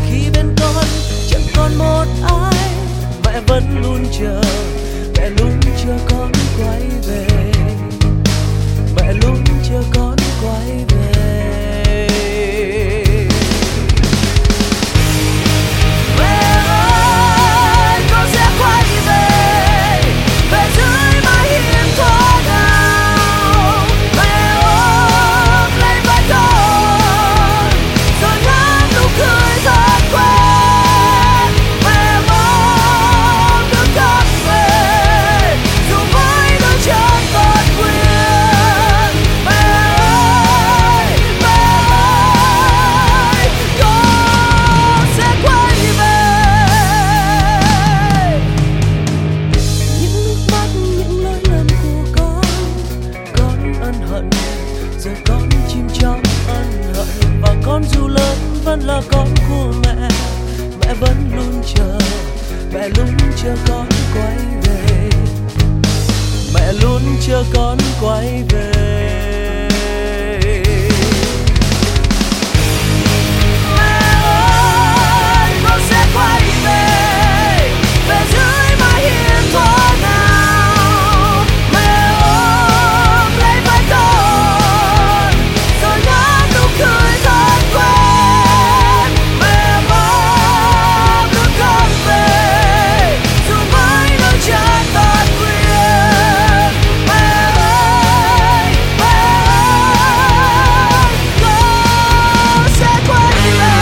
khi bên con chẳng còn một ai. Mẹ vẫn luôn chờ, mẹ luôn chờ con quay về, mẹ luôn chờ con quay về. Mẹ ơi, con sẽ quay về, về dưới mái hiên thua nào. Mẹ ôm lấy vai con, rồi ngắm nụ cười thật quen. Mẹ mong được con về, dù với đôi chân còn quyền. Mẹ ơi, con sẽ quay về. Những nước mắt, những lỗi lầm của con ân hận, giờ con chìm trong ân hận. Và con dù lớn vẫn là con của mẹ, mẹ vẫn luôn chờ, mẹ luôn chờ con quay về, mẹ luôn chờ con quay về. Mẹ ơi, con sẽ quay về, về dưới mái hiên thua nào. Mẹ ôm lấy vai con, rồi ngắm nụ cười thật quen. Mẹ mong được con về, dù với đôi chân còn quyền. Mẹ ơi, con sẽ quay về.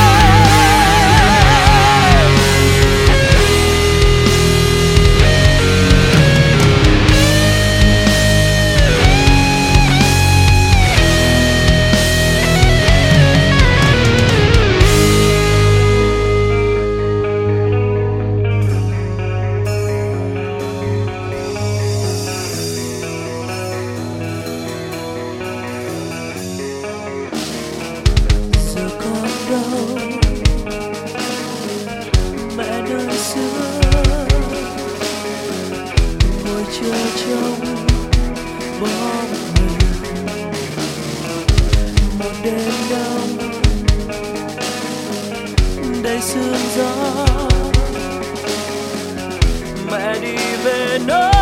Giờ con đâu, mẹ nơi xưa ngồi chờ trong bóng hình. Một đêm đông đầy sương gió, mẹ đi về nơi